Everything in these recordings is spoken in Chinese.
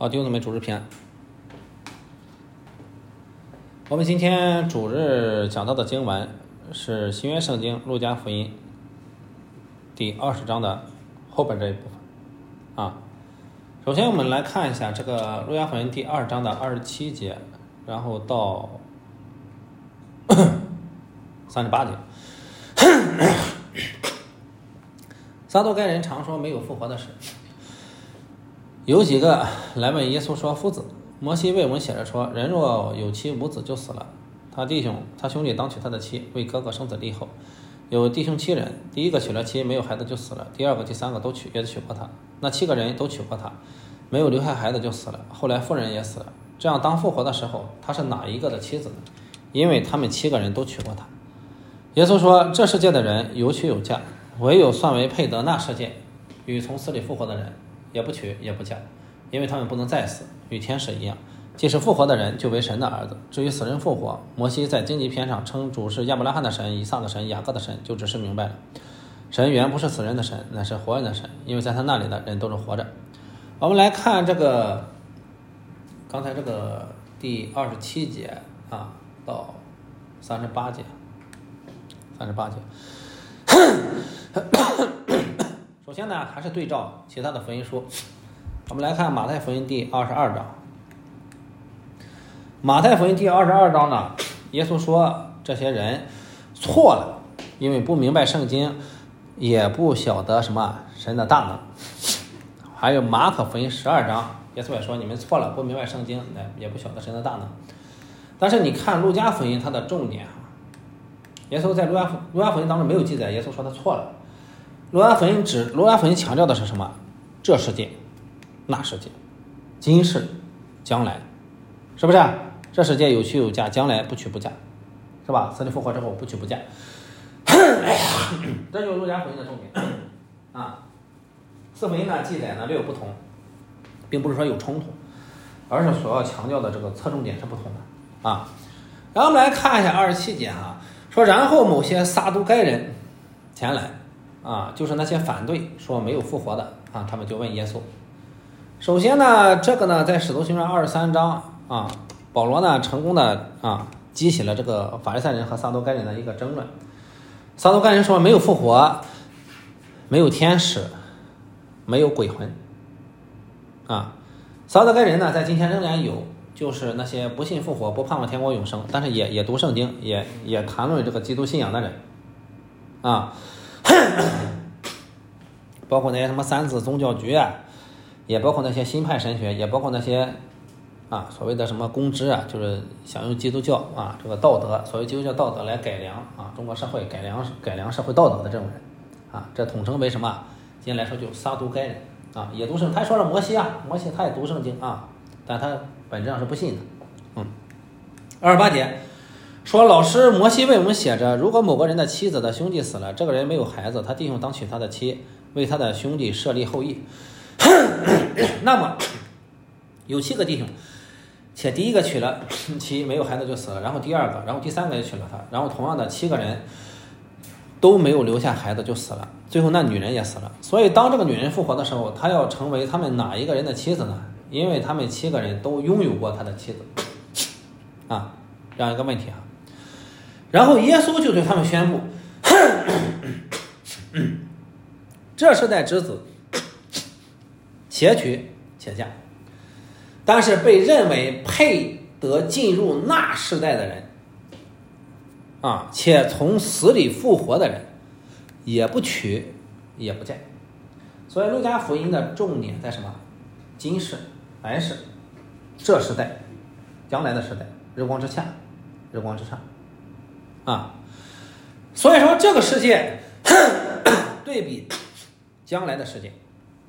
好，弟兄姊妹，主日平安。我们今天主日讲到的经文是新约圣经路加福音第20章的后边这一部分啊。首先我们来看一下这个路加福音第2章的27节，然后到38节。撒都该人常说没有复活的事，有几个来问耶稣说：夫子，摩西为我们写着说，人若有妻无子就死了，他兄弟当娶他的妻，为哥哥生子立后。有弟兄7人，第一个娶了妻，没有孩子就死了，第二个第三个都也娶过他，那7个人都娶过他，没有留下孩子就死了，后来妇人也死了。这样当复活的时候，他是哪一个的妻子呢？因为他们7个人都娶过他。耶稣说，这世界的人有娶有嫁，唯有算为配得那世界与从死里复活的人，也不娶也不嫁，因为他们不能再死，与天使一样。既是复活的人，就为神的儿子。至于死人复活，摩西在荆棘篇上称主是亚伯拉罕的神、以撒的神、雅各的神，就只是明白了，神原不是死人的神，乃是活人的神，因为在他那里的人都是活着。我们来看这个刚才这个第27节啊到38节。首先呢，还是对照其他的福音书。我们来看马太福音第22章。马太福音第22章呢，耶稣说这些人错了，因为不明白圣经，也不晓得什么神的大能。还有马可福音12章，耶稣也说你们错了，不明白圣经，也不晓得神的大能。但是你看路加福音，它的重点，耶稣在路加福音当中没有记载耶稣说他错了。路加福音强调的是什么？这世界、那世界、今世、将来，是不是？这世界有娶有嫁，将来不娶不嫁，是吧？死里复活之后不娶不嫁，这就是路加福音的重点啊。四福音呢记载呢略有不同，并不是说有冲突，而是所要强调的这个侧重点是不同的啊。然后我们来看一下27节哈，说然后某些撒都该人前来啊，就是那些反对说没有复活的啊，他们就问耶稣。首先呢，这个呢在使徒行传23章啊，保罗呢成功的激起了这个法利赛人和撒都该人的一个争论。撒都该人说没有复活，没有天使，没有鬼魂啊。撒都该人呢在今天仍然有，就是那些不信复活、不盼望天国永生，但是也读圣经，也谈论这个基督信仰的人啊，包括那些什么三自宗教局啊，也包括那些新派神学，也包括那些所谓的什么公知啊，就是想用基督教这个道德，所谓基督教道德来改良中国社会，改良社会道德的这种人这统称为什么？今天来说就撒都该人也读圣，他说了摩西他也读圣经但他本质上是不信的。28节说，老师，摩西为我们写着，如果某个人的妻子的兄弟死了，这个人没有孩子，他弟兄当娶他的妻，为他的兄弟设立后裔。那么有7个弟兄，且第一个娶了妻，没有孩子就死了，然后第二个，然后第三个也娶了他，然后同样的7个人都没有留下孩子就死了，最后那女人也死了。所以当这个女人复活的时候，她要成为他们哪一个人的妻子呢？因为他们7个人都拥有过他的妻子这样一个问题然后耶稣就对他们宣布，这世代之子且娶且嫁，但是被认为配得进入那世代的人且从死里复活的人，也不娶也不嫁。所以路加福音的重点在什么？今世、来世、这时代、将来的时代、日光之下、日光之上所以说这个世界对比将来的世界，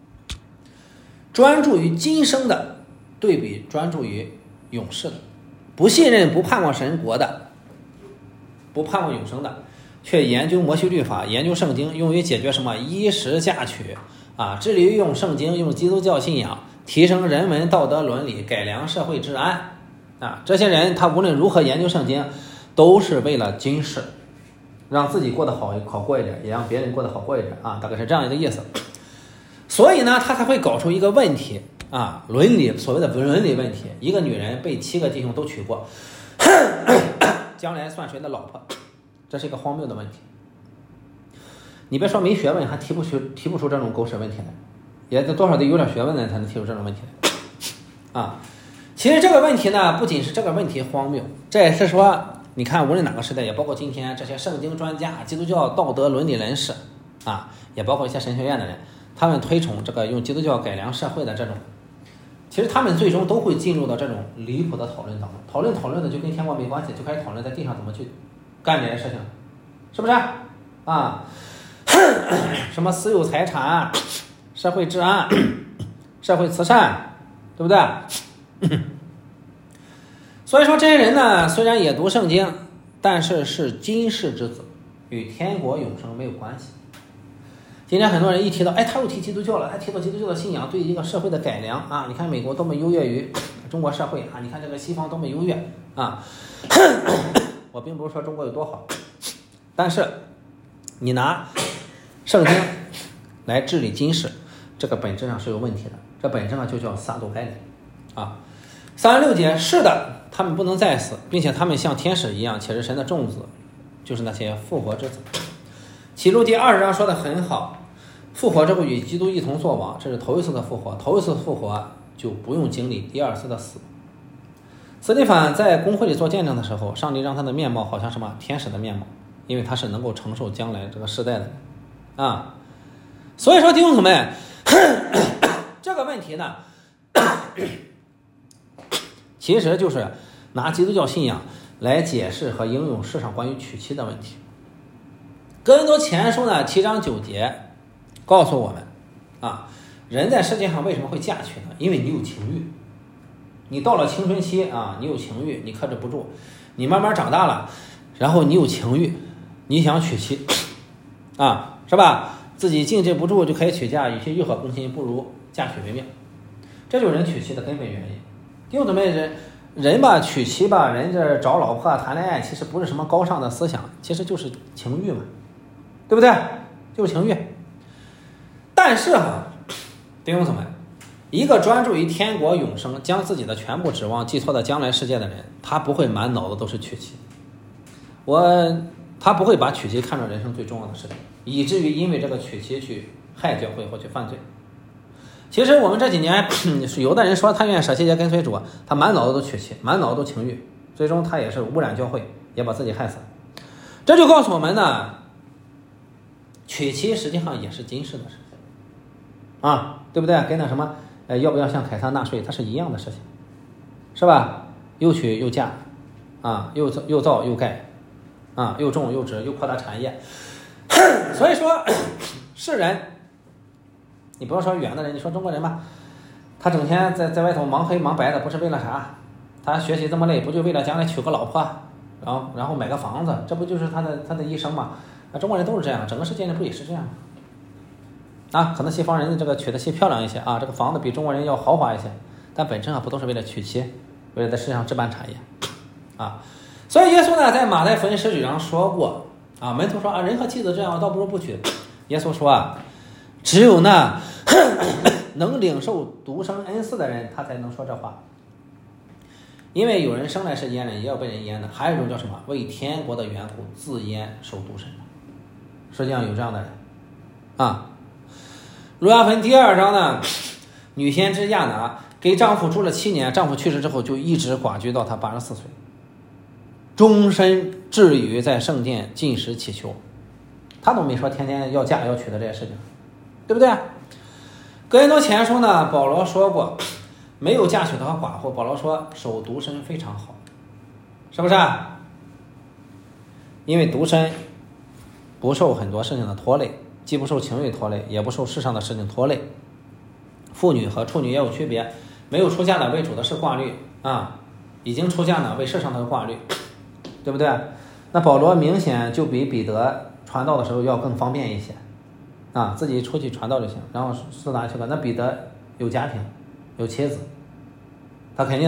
专注于今生的对比专注于永世的，不信任不盼望神国的，不盼望永生的，却研究摩西律法，研究圣经，用于解决什么衣食嫁娶致力于用圣经，用基督教信仰提升人文道德伦理，改良社会治安这些人他无论如何研究圣经，都是为了今世，让自己过得好过一点，也让别人过得好过一点大概是这样一个意思。所以呢他才会搞出一个问题啊，所谓的伦理问题，一个女人被7个弟兄都娶过，将来算谁的老婆？这是一个荒谬的问题。你别说没学问，还提不出这种狗屎问题来，也得多少得有点学问的人才能提出这种问题来啊。其实这个问题呢，不仅是这个问题荒谬，这也是说，你看无论哪个时代，也包括今天这些圣经专家、基督教道德伦理人士啊，也包括一些神学院的人，他们推崇这个用基督教改良社会的这种，其实他们最终都会进入到这种离谱的讨论当中，讨论的就跟天国没关系，就开始讨论在地上怎么去干这些事情，是不是啊？什么私有财产、社会治安、社会慈善，对不对？所以说这些人呢，虽然也读圣经，但是是今世之子，与天国永生没有关系。今天很多人一提到，他又提基督教了，他提到基督教的信仰对一个社会的改良啊，你看美国多么优越于中国社会啊，你看这个西方多么优越啊。我并不是说中国有多好，但是你拿圣经来治理今世，这个本质上是有问题的，这本质上就叫撒种该人啊。36节，是的，他们不能再死，并且他们像天使一样，且是神的众子，就是那些复活之子。启示录第20章说的很好，复活之后与基督一同作王，这是头一次的复活，头一次复活就不用经历第二次的死。司提反在公会里做见证的时候，上帝让他的面貌好像什么天使的面貌，因为他是能够承受将来这个时代的人啊。所以说弟兄姊妹，这个问题呢，其实就是拿基督教信仰来解释和应用世上关于娶妻的问题。哥林多前书呢7章9节告诉我们啊，人在世界上为什么会嫁娶呢？因为你有情欲，你到了青春期啊，你有情欲，你克制不住，你慢慢长大了，然后你有情欲，你想娶妻啊，是吧？自己禁制不住就可以娶嫁，与其欲火攻心，不如嫁娶为妙，这就是人娶妻的根本原因。弟兄姊妹，人吧娶妻吧，人这找老婆谈恋爱，其实不是什么高尚的思想，其实就是情欲嘛，对不对？就是情欲。但是弟兄姊妹，一个专注于天国永生，将自己的全部指望寄托在将来世界的人，他不会满脑子都是娶妻，他不会把娶妻看成人生最重要的事情，以至于因为这个娶妻去害教会或去犯罪。其实我们这几年有的人说他愿意舍弃跟随主，他满脑子都娶妻，满脑子都情欲，最终他也是污染教会，也把自己害死。这就告诉我们呢，娶妻实际上也是今世的事情啊，对不对？跟那什么要不要向凯撒纳税，它是一样的事情，是吧？又娶又嫁啊，又造又盖啊，又种又植又扩大产业。所以说世人，你不要说远的人，你说中国人吧，他整天在外头忙黑忙白的，不是为了啥？他学习这么累，不就为了将来娶个老婆，然后买个房子，这不就是他的一生吗？中国人都是这样，整个世界人不也是这样吗？啊，可能西方人这个娶的妻漂亮一些啊，这个房子比中国人要豪华一些，但本身不都是为了娶妻，为了在世界上置办产业啊？所以耶稣呢，在马太福音19章说过啊，门徒说啊，人和妻子这样，倒不如不娶。耶稣说啊，只有那能领受独生恩赐的人，他才能说这话。因为有人生来是阉人，也要被人阉的；还有一种叫什么，为天国的缘故自阉受独身。实际上有这样的人啊。路加福音第2章呢，女先知亚拿给丈夫住了7年，丈夫去世之后就一直寡居到她84岁，终身致力于在圣殿禁食祈求。她都没说天天要嫁要娶的这些事情，对不对？哥林多前书呢，保罗说过，没有嫁娶的和寡妇，保罗说守独身非常好，是不是？因为独身不受很多事情的拖累，既不受情欲拖累，也不受世上的事情拖累。妇女和处女也有区别，没有出嫁的为主的是挂虑啊，已经出嫁呢为世上的挂虑，对不对？那保罗明显就比彼得传道的时候要更方便一些啊，自己出去传道就行，然后四大去了。那彼得有家庭有妻子，他肯定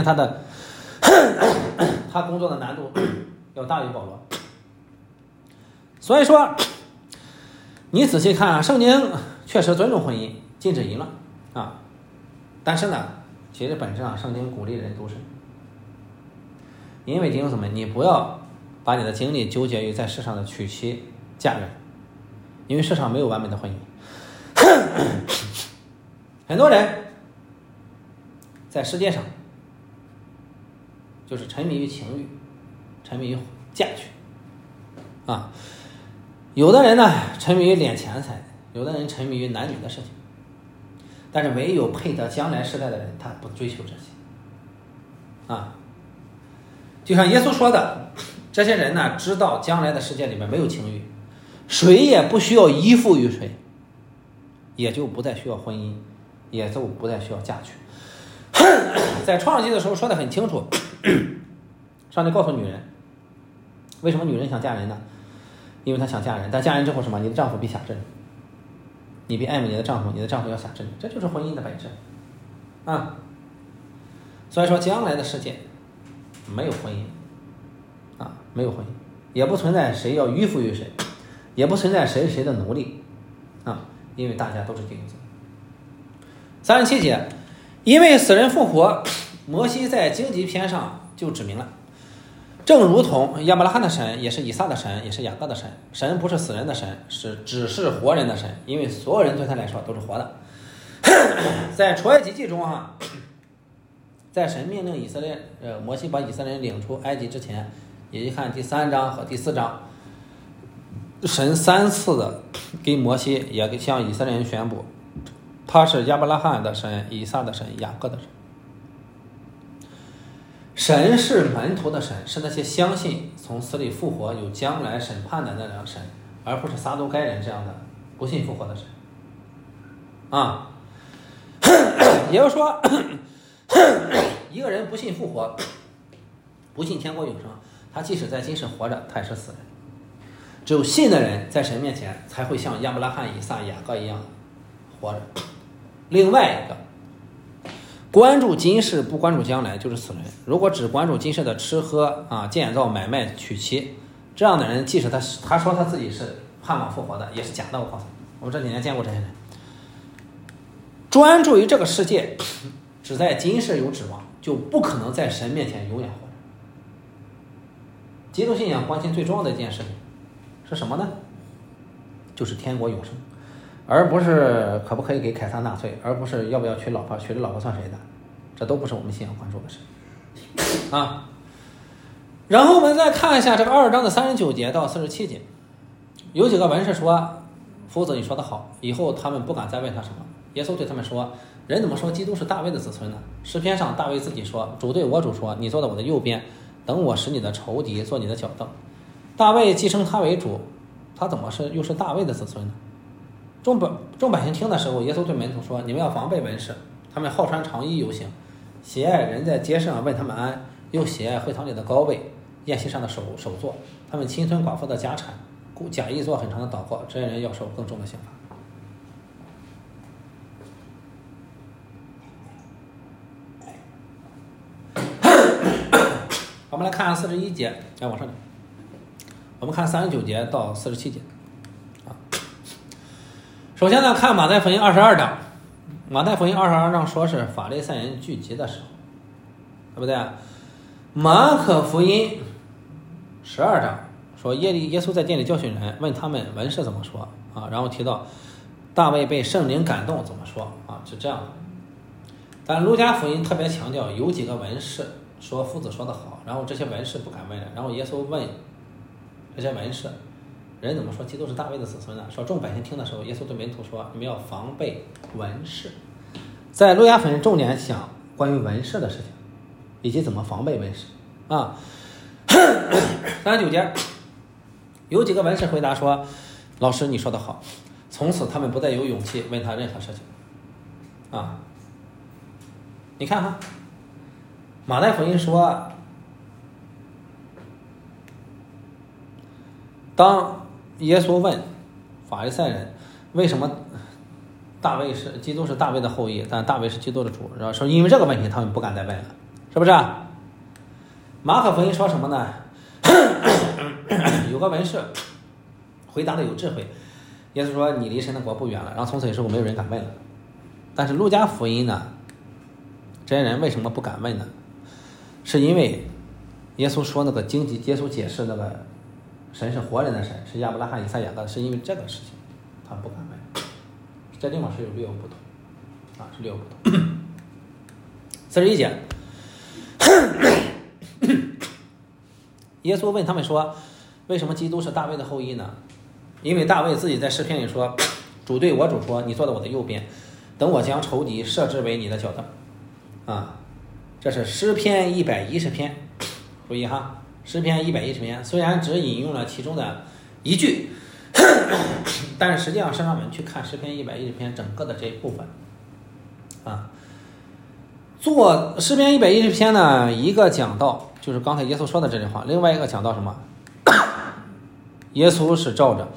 他工作的难度要大于保罗。所以说你仔细看圣经确实尊重婚姻，禁止淫乱啊，但是呢其实本质上圣经鼓励人读神，因为弟兄姊妹，你不要把你的精力纠结于在世上的娶妻嫁人，因为世上没有完美的婚姻。很多人在世界上就是沉迷于情欲，沉迷于嫁娶啊。有的人呢沉迷于敛钱财，有的人沉迷于男女的事情，但是唯有配得将来世代的人，他不追求这些啊。就像耶稣说的，这些人呢知道将来的世界里面没有情欲，谁也不需要依附于谁，也就不再需要婚姻，也就不再需要嫁娶。在创世纪的时候说得很清楚，上帝告诉女人，为什么女人想嫁人呢？因为她想嫁人，但嫁人之后什么？你的丈夫必辖制你，你必爱慕你的丈夫，你的丈夫要辖制你，这就是婚姻的本质啊。所以说将来的世界没有婚姻啊，没有婚姻，也不存在谁要依附于谁，也不存在谁是谁的奴隶啊，因为大家都是弟兄姊妹。37节，因为死人复活，摩西在荆棘篇上就指明了，正如同亚伯拉罕的神也是以撒的神，也是雅各的神，神不是死人的神，只是活人的神，因为所有人对他来说都是活的。在出埃及记中啊，在神命令摩西把以色列人领出埃及之前，也就看第3章和第4章，神3次的给摩西也向以色列人宣布，他是亚伯拉罕的神，以撒的神，雅各的神。神是门徒的神，是那些相信从死里复活有将来审判的那样神，而不是撒都该人这样的不信复活的神啊。也就是说，一个人不信复活，不信天国永生，他即使在今世活着，他也是死人。只有信的人在神面前才会像亚伯拉罕、以撒、雅各一样活着。另外一个，关注今世不关注将来就是死人。如果只关注今世的吃喝啊、建造、买卖、娶妻，这样的人即使他说他自己是盼望复活的，也是假的。我告诉你，我们这几年见过这些人，专注于这个世界，只在今世有指望，就不可能在神面前永远活着。基督信仰关心最重要的一件事情是什么呢？就是天国永生，而不是可不可以给凯撒纳税，而不是要不要娶老婆，娶了老婆算谁的，这都不是我们信仰关注的事啊。然后我们再看一下这个2章的39节到47节，有几个文士说，夫子你说的好，以后他们不敢再问他什么。耶稣对他们说，人怎么说基督是大卫的子孙呢？诗篇上大卫自己说，主对我主说，你坐在我的右边，等我使你的仇敌做你的脚凳。大卫既称他为主，他怎么又是大卫的子孙呢？众百姓听的时候，耶稣对门徒说，你们要防备文士，他们好穿长衣游行，喜爱人在街上问他们安，又喜爱会堂里的高位，宴席上的首座，他们侵吞寡妇的家产，假意做很长的祷告，这些人要受更重的刑罚。我们来看41节，来往上点，我们看39节到47节啊。首先呢，看马太福音22章，马太福音22章说是法利赛人聚集的时候，对不对？马可福音12章说耶稣在殿里教训人，问他们文士怎么说啊，然后提到大卫被圣灵感动怎么说啊，是这样的。但路加福音特别强调有几个文士说夫子说的好，然后这些文士不敢问人，然后耶稣问这些文士，人怎么说基督是大卫的子孙呢？说众百姓听的时候，耶稣对门徒说，你们要防备文士。在路加福音重点讲关于文士的事情，以及怎么防备文士啊。39节，有几个文士回答说，老师你说的好，从此他们不再有勇气问他任何事情啊。你看哈，马太福音说，当耶稣问法利赛人为什么基督是大卫的后裔，但大卫是基督的主，然后说因为这个问题他们不敢再问了，是不是啊？马可福音说什么呢？有个文士回答的有智慧，耶稣说你离神的国不远了，然后从此以后没有人敢问了。但是路加福音呢这些人为什么不敢问呢？是因为耶稣说那个耶稣解释那个神是活人的神，是亚伯拉罕、以撒、雅各，是因为这个事情他不敢问。这地方是有略有不同啊，是略有不同。41节，耶稣问他们说，为什么基督是大卫的后裔呢？因为大卫自己在诗篇里说，主对我主说，你坐在我的右边，等我将仇敌设置为你的脚凳。啊，这是诗篇110篇，注意哈，诗篇110篇虽然只引用了其中的一句，但是实际上是让我们去看诗篇110篇整个的这一部分啊。做诗篇110篇呢，一个讲到就是刚才耶稣说的这句话，另外一个讲到什么？耶稣是照着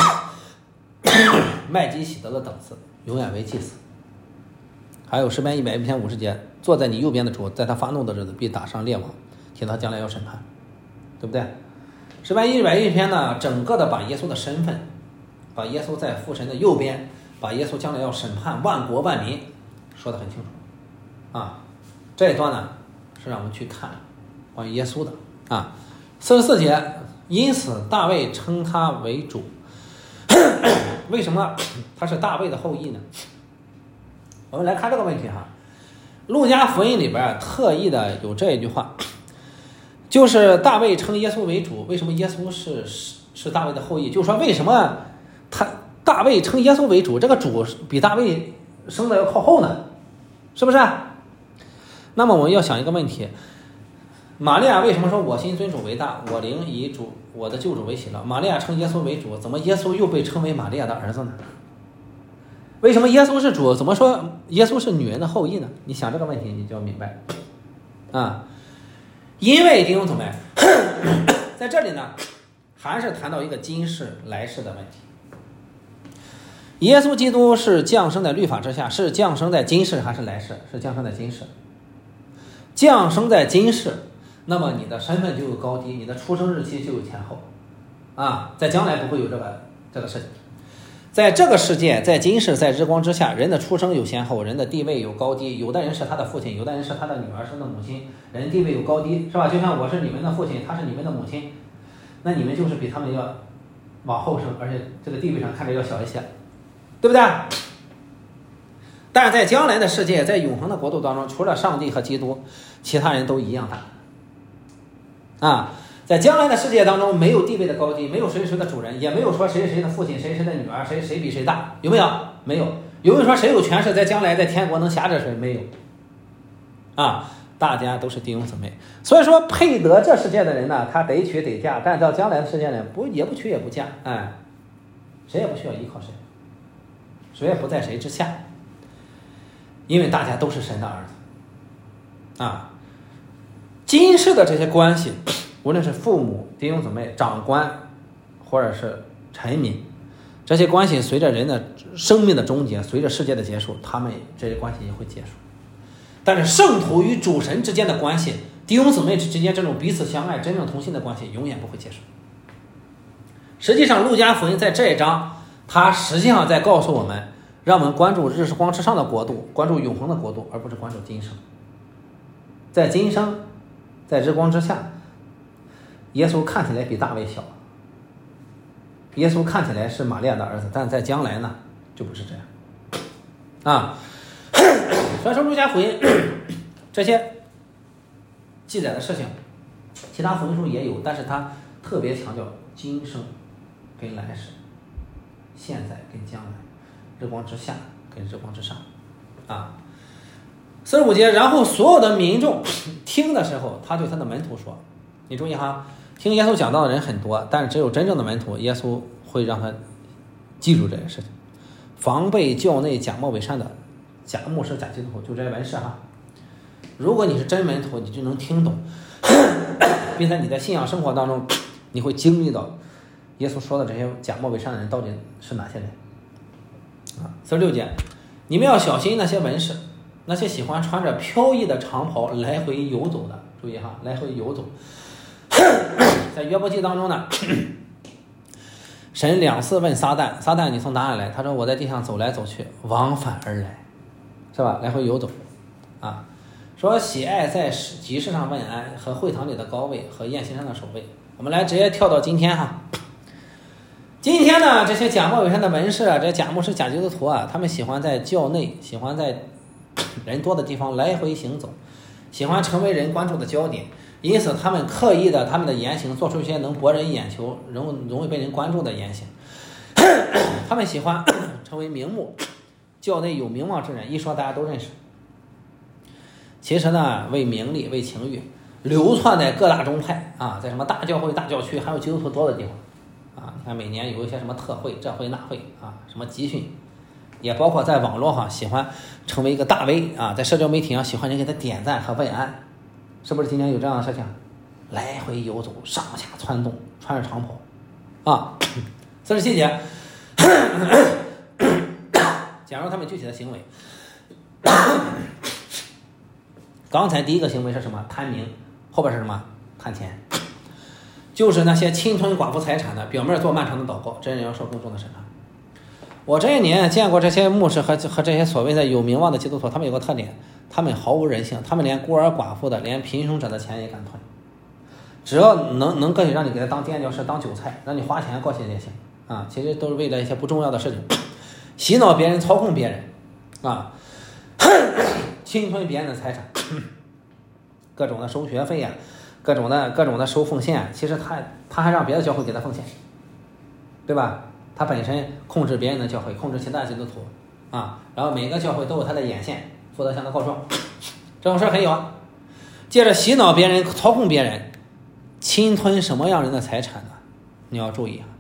麦基洗德的等次，永远为祭司。还有诗篇110篇50节，坐在你右边的主，在他发怒的日子必打伤列王，提他将来要审判，对不对？诗篇110篇呢，整个的把耶稣的身份，把耶稣在父神的右边，把耶稣将来要审判万国万民说得很清楚啊。这一段呢是让我们去看关于耶稣的啊。44节，因此大卫称他为主。为什么他是大卫的后裔呢？我们来看这个问题哈。路加福音里边特意的有这一句话，就是大卫称耶稣为主。为什么耶稣是大卫的后裔？就是说为什么大卫称耶稣为主，这个主比大卫生的要靠后呢？是不是？那么我们要想一个问题，玛利亚为什么说我心尊主为大，我灵以主我的救主为喜乐？玛利亚称耶稣为主，怎么耶稣又被称为玛利亚的儿子呢？为什么耶稣是主，怎么说耶稣是女人的后裔呢？你想这个问题你就要明白啊。因为弟兄姊妹在这里呢还是谈到一个今世来世的问题。耶稣基督是降生在律法之下，是降生在今世还是来世？是降生在今世。降生在今世，那么你的身份就有高低，你的出生日期就有前后啊，在将来不会有这个事情。在这个世界，在今世，在日光之下，人的出生有先后，人的地位有高低，有的人是他的父亲，有的人是他的女儿，是他的母亲，人地位有高低，是吧？就像我是你们的父亲，他是你们的母亲，那你们就是比他们要往后生，而且这个地位上看着要小一些，对不对？但是在将来的世界，在永恒的国度当中，除了上帝和基督，其他人都一样大啊。在将来的世界当中，没有地位的高低，没有谁是谁的主人，也没有说谁是谁的父亲，谁是谁的女儿，谁比谁大，有没有？没有。有没有说谁有权势在将来在天国能辖着谁？没有啊，大家都是弟兄姊妹。所以说配得这世界的人呢，他得娶得嫁，但到将来的世界呢，也不娶也不嫁，哎，谁也不需要依靠谁，谁也不在谁之下，因为大家都是神的儿子啊。今世的这些关系，无论是父母、弟兄姊妹、长官，或者是臣民，这些关系随着人的生命的终结，随着世界的结束，他们这些关系也会结束。但是圣徒与主神之间的关系，弟兄姊妹之间这种彼此相爱、真正同心的关系，永远不会结束。实际上，路加福音在这一章，它实际上在告诉我们，让我们关注日光之上的国度，关注永恒的国度，而不是关注今生。在今生，在日光之下，耶稣看起来比大卫小，耶稣看起来是玛利亚的儿子，但在将来呢就不是这样啊。所以说路加福音这些记载的事情，其他福音书也有，但是他特别强调今生跟来世，现在跟将来，日光之下跟日光之上啊。45节，然后所有的民众听的时候，他对他的门徒说，你注意哈，听耶稣讲道的人很多，但是只有真正的门徒，耶稣会让他记住这件事情，防备教内假冒伪善的假牧师、假基督徒，就这些文士哈。如果你是真门徒，你就能听懂，并且你在信仰生活当中，你会经历到耶稣说的这些假冒伪善的人到底是哪些人啊？46节，你们要小心那些文士，那些喜欢穿着飘逸的长袍来回游走的，注意哈，来回游走。在约伯记当中呢，神2次问撒旦，撒旦你从哪里来？他说我在地上走来走去，往返而来，是吧？来回游走啊。 说喜爱在集市上问安和会堂里的高位和宴席上的守卫。我们来直接跳到今天哈。今天呢，这些假冒伪善的文士啊，这些假牧师、假基督徒啊，他们喜欢在教内，喜欢在人多的地方来回行走，喜欢成为人关注的焦点，因此他们刻意的他们的言行做出一些能博人眼球、容易被人关注的言行。他们喜欢成为名目，教内有名望之人，一说大家都认识。其实呢，为名利、为情欲，流窜在各大宗派啊，在什么大教会、大教区，还有基督徒多的地方啊。你看每年有一些什么特会、这会那会啊，什么集训，也包括在网络上喜欢成为一个大 V 啊，在社交媒体上喜欢人给他点赞和问安，是不是今天有这样的事情？来回游走，上下窜动，穿着长袍啊。47节，假如他们具体的行为。刚才第一个行为是什么？贪名，后边是什么？贪钱，就是那些侵吞寡妇财产的，表面做漫长的祷告，真人要受公众的审查。我这一年见过这些牧师和这些所谓的有名望的基督徒，他们有个特点，他们毫无人性，他们连孤儿寡妇的，连贫穷者的钱也敢吞，只要能过去让你给他当垫脚石、当韭菜，让你花钱过去也行啊，其实都是为了一些不重要的事情，洗脑别人、操控别人啊。侵吞别人的财产，各种的收学费啊，各种的收奉献啊，其实他还让别的教会给他奉献，对吧？他本身控制别人的教会，控制其他基督徒啊，然后每个教会都有他的眼线，负责向他告状，这种事很有啊。接着洗脑别人，操控别人，侵吞什么样人的财产呢？你要注意啊，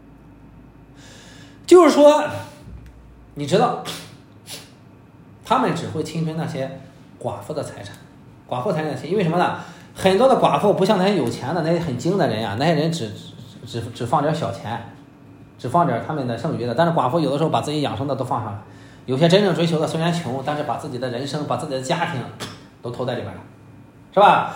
就是说，你知道。他们只会侵吞那些寡妇的财产，寡妇财产，因为什么呢？很多的寡妇不像那些有钱的那些很精的人啊，那些人只放点小钱，只放点他们的剩余的，但是寡妇有的时候把自己养生的都放上了，有些真正追求的虽然穷，但是把自己的人生、把自己的家庭都投在里边了，是吧？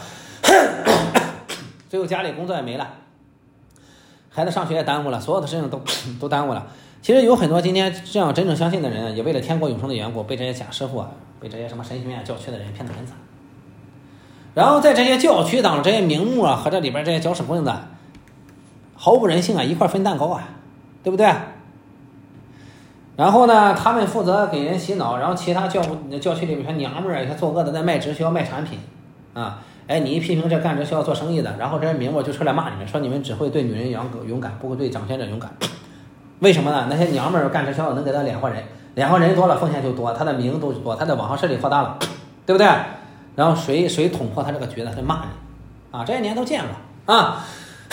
最后家里工作也没了，孩子上学也耽误了，所有的事情都耽误了。其实有很多今天这样真正相信的人，也为了天国永生的缘故，被这些假师傅啊，被这些什么神学院、教区的人骗得很惨。然后在这些教区当中，这些名目啊和这里边这些搅屎棍子，毫无人性啊，一块分蛋糕啊，对不对？然后呢，他们负责给人洗脑，然后其他教区里边娘们儿、一些作恶的在卖直销、卖产品啊。哎，你一批评这干直销做生意的，然后这些名目就出来骂你们，说你们只会对女人勇敢，不会对掌权者勇敢。为什么呢？那些娘们儿干直销能给他2个人，2个人多了风险就多，他的名都多，他的网上势力扩大了，对不对？然后谁捅破他这个局呢？他骂你啊！这些年都见过啊，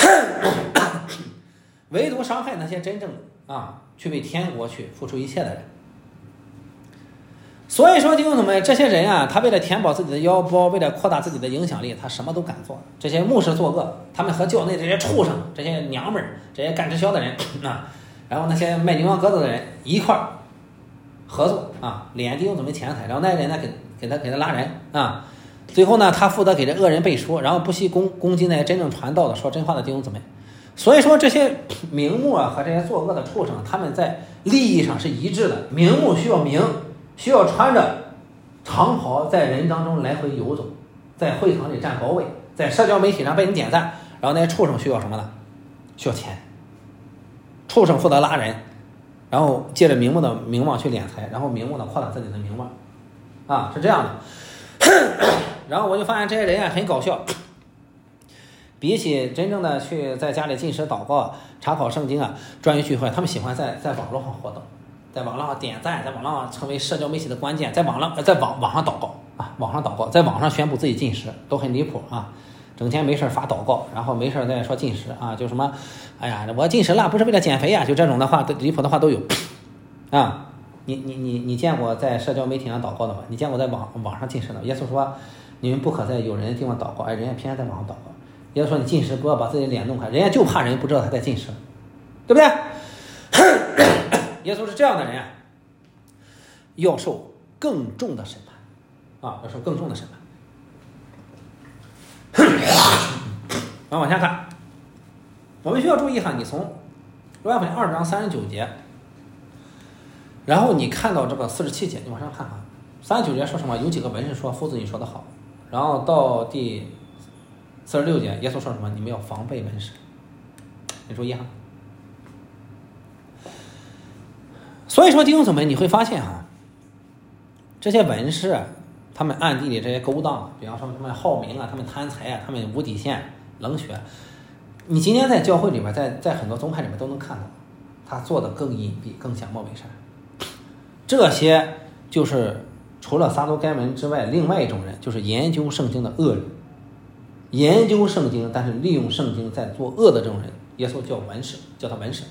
唯独伤害那些真正啊去为天国去付出一切的人。所以说弟兄们，这些人啊，他为了填饱自己的腰包，为了扩大自己的影响力，他什么都敢做。这些牧师作恶，他们和教内这些畜生、这些娘们儿、这些干直销的人啊。然后那些卖牛羊鸽子的人一块儿合作啊，敛弟兄姊妹钱财，然后那人呢给他拉人啊，最后呢他负责给这恶人背书，然后不惜攻击那些真正传道的说真话的弟兄姊妹。所以说这些名目啊和这些作恶的畜生，他们在利益上是一致的，名目需要名，需要穿着长袍在人当中来回游走，在会堂里占高位，在社交媒体上被人点赞，然后那些畜生需要什么呢？需要钱。畜生负责拉人，然后借着名目的名望去敛财，然后名目的扩大自己的名望啊，是这样的。然后我就发现这些人啊很搞笑，比起真正的去在家里进食祷告、查考圣经啊、专业聚会，他们喜欢在网络上活动，在网络上点赞，在网络上成为社交媒体的关键，在网上祷告啊，网上祷告，在网上宣布自己进食，都很离谱啊。整天没事发祷告，然后没事再说进食啊，就什么，哎呀，我进食了，不是为了减肥啊，就这种的话，离谱的话都有，啊，你见过在社交媒体上祷告的吗？你见过在网上进食的？耶稣说，你们不可在有人的地方祷告，哎，人家偏在网上祷告。耶稣说你进食不要把自己的脸弄开，人家就怕人不知道他在进食，对不对？耶稣是这样的人，要受更重的审判，啊，要受更重的审判。然后往下看，我们需要注意哈，你从约翰福音2章39节，然后你看到这个47节，你往上看看，39节说什么？有几个文士说：“夫子，你说的好然后到第46节，耶稣说什么？你们要防备文士。你注意哈。所以说弟兄姊妹，你会发现哈，这些文士他们暗地里这些勾当，比方说他们好名啊，他们贪财啊，他们无底线冷血，你今天在教会里边，在很多宗派里面都能看到，他做的更隐蔽，更假冒伪善。这些就是除了撒都该人之外，另外一种人，就是研究圣经的恶人。研究圣经，但是利用圣经在做恶的这种人，耶稣叫文士，叫他文士。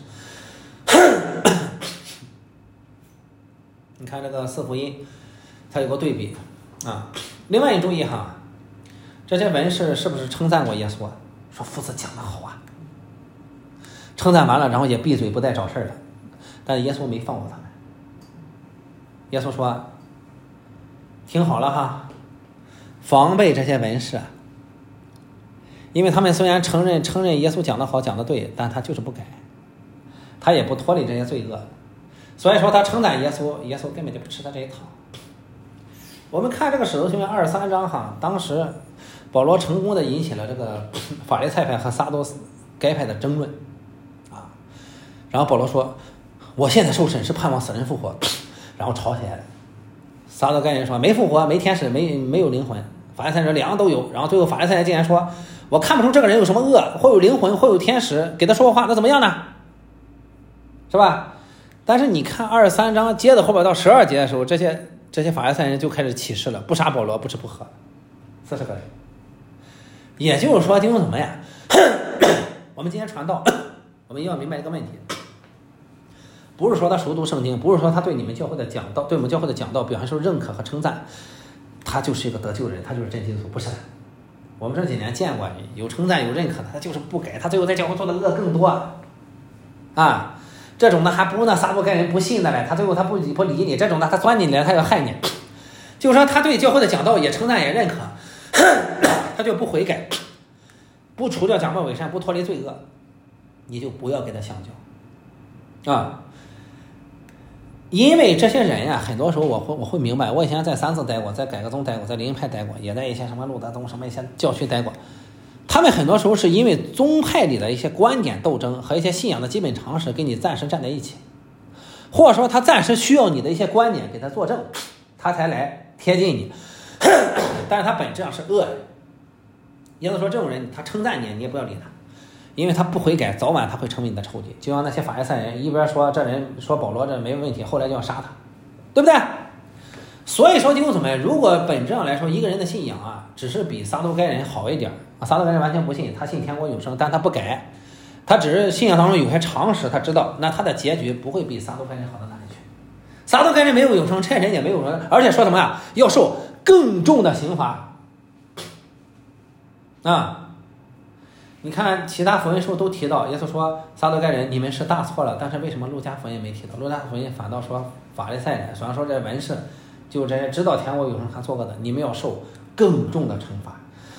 你看这个四福音，它有个对比啊。另外你注意哈，这些文士是不是称赞过耶稣啊？说夫子讲得好啊，称赞完了，然后也闭嘴不再找事儿了。但是耶稣没放过他们。耶稣说：“听好了哈，防备这些文士，因为他们虽然承认耶稣讲得好，讲得对，但他就是不改，他也不脱离这些罪恶。所以说他称赞耶稣，耶稣根本就不吃他这一套。”我们看这个使徒行传23章哈，当时保罗成功的引起了这个法利赛派和撒都该派的争论啊。然后保罗说：“我现在受审是盼望死人复活。”然后吵起来了。撒都该人说：“没复活，没天使，没有灵魂。”法利赛人两个都有。然后最后法利赛人竟然说：“我看不出这个人有什么恶，或有灵魂，或有天使，给他说话，那怎么样呢？是吧？”但是你看23章接着后边到12节的时候，这些法利赛人就开始起誓了，不杀保罗，不吃不喝，40个人。也就是说，弟兄姊妹呀，我们今天传道，我们要明白一个问题，不是说他熟读圣经，不是说他对你们教会的讲道，对我们教会的讲道表现出认可和称赞，他就是一个得救人，他就是真基督徒，不是的。我们这几年见过有称赞有认可的，他就是不改，他最后在教会做的恶更多啊。这种的还不如那撒都该人不信的嘞，他最后他不理你，这种的他钻进来，他要害你。就是说他对教会的讲道也称赞也认可，他就不悔改，不除掉假冒伪善，不脱离罪恶，你就不要给他相交啊。因为这些人呀，很多时候我会明白，我以前在三字待过，在改革宗待过，在灵派待过，也在一些什么路德宗什么一些教区待过。他们很多时候是因为宗派里的一些观点斗争和一些信仰的基本常识跟你暂时站在一起，或者说他暂时需要你的一些观点给他作证，他才来贴近你，但是他本质上是恶人。也就是说这种人他称赞你，你也不要理他，因为他不悔改，早晚他会成为你的仇敌。就像那些法利赛人一边说这人说保罗这没问题，后来就要杀他，对不对？所以说弟兄姊妹，如果本质上来说一个人的信仰啊，只是比撒都该人好一点，撒都该人完全不信，他信天国永生，但他不改，他只是信仰当中有些常识他知道，那他的结局不会比撒都该人好到哪里去。撒都该人没有永生，这人也没有永生，而且说什么呀，要受更重的刑罚啊。你看其他福音书都提到，耶稣说撒都该人你们是大错了，但是为什么路加福音没提到？路加福音反倒说法利赛人，虽然说这文士就这些知道天国永生还做过的，你们要受更重的惩罚。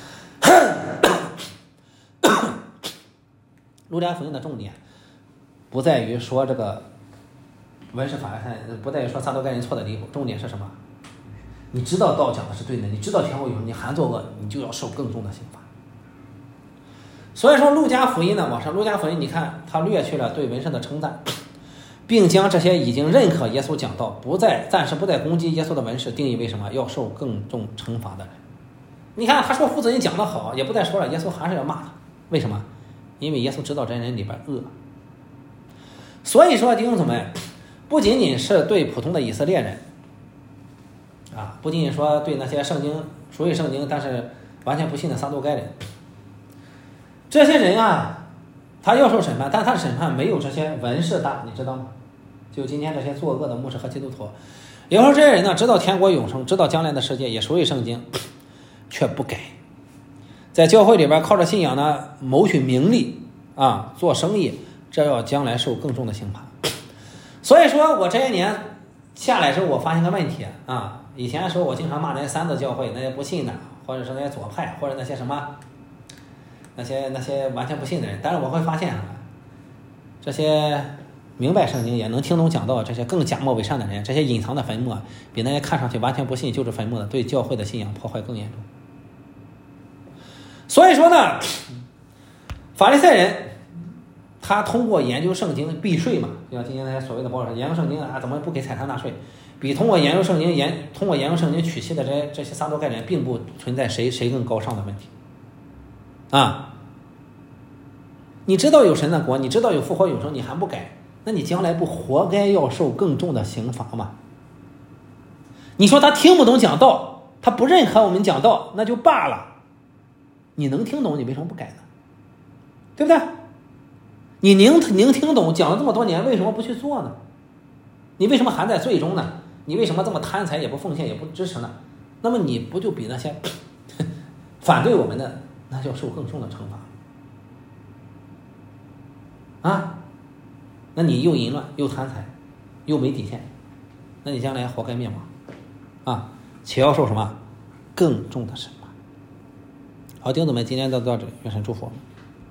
路加福音的重点不在于说这个文士法利赛，不在于说撒都该人错的离谱，重点是什么？你知道道讲的是对的，你知道天国永生，你还作恶，你就要受更重的刑罚。所以说路加福音呢，往上路加福音你看他略去了对文士的称赞，并将这些已经认可耶稣讲道暂时不再攻击耶稣的文士定义为什么？要受更重惩罚的人。你看他说父子你讲得好，也不再说了，耶稣还是要骂他，为什么？因为耶稣知道这人里边恶。所以说弟兄姊妹，不仅仅是对普通的以色列人啊，不仅仅说对那些圣经属于圣经但是完全不信的撒都该人，这些人啊，他要受审判，但他的审判没有这些文士大，你知道吗？就今天这些作恶的牧师和基督徒，有时候这些人呢，知道天国永生，知道将来的世界，也属于圣经，却不改，在教会里边靠着信仰呢谋取名利啊，做生意，这要将来受更重的刑罚。所以说我这些年下来之后，我发现个问题啊，以前的时候我经常骂那些三字教会，那些不信的，或者是那些左派，或者那些什么那些完全不信的人，但是我会发现啊，这些明白圣经也能听懂讲道，这些更假冒伪善的人，这些隐藏的坟墓比那些看上去完全不信就是坟墓的对教会的信仰破坏更严重所以说呢，法利赛人他通过研究圣经避税嘛，就像今天那些所谓的保守研究圣经啊，怎么不给财产纳税，比通过研究圣经娶妻的这些撒都该人，并不存在谁更高尚的问题啊。你知道有神的国，你知道有复活永生，你还不改，那你将来不活该要受更重的刑罚吗？你说他听不懂讲道，他不认可我们讲道，那就罢了，你能听懂，你为什么不改呢？对不对？你能听懂，讲了这么多年，为什么不去做呢？你为什么还在罪中呢？你为什么这么贪财，也不奉献，也不支持呢？那么你不就比那些反对我们的，那就受更重的惩罚啊？那你又淫乱，又贪财，又没底线，那你将来活该灭亡啊！且要受什么更重的审判。好，弟兄姊妹，今天到这里，愿神祝福我们。